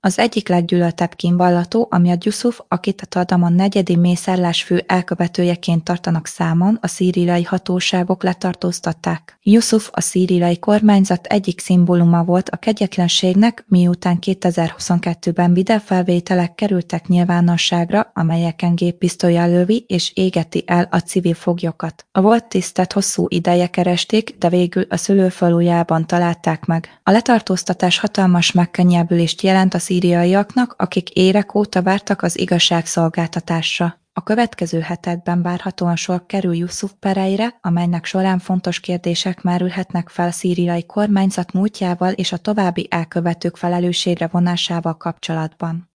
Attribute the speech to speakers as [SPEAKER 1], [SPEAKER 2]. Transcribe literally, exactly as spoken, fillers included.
[SPEAKER 1] Az egyik leggyűlöltebb kínvallató, amiatt Jusuf, akit a Tadamon negyedi mészárlás fő elkövetőjeként tartanak számon, a szíriai hatóságok letartóztatták. Jusuf a szíriai kormányzat egyik szimbóluma volt a kegyetlenségnek, miután kétezer-huszonkettőben videófelvételek kerültek nyilvánosságra, amelyeken géppisztollyal lövi és égeti el a civil foglyokat. A volt tisztet hosszú ideje keresték, de végül a szülőfalujában találták meg. A letartóztatás hatalmas megkönnyebbülést jelent a szíriaiaknak, akik évek óta vártak az igazságszolgáltatásra. A következő hetekben várhatóan sor kerül Jusuf pereire, amelynek során fontos kérdések merülhetnek fel a szíriai kormányzat múltjával és a további elkövetők felelősségre vonásával kapcsolatban.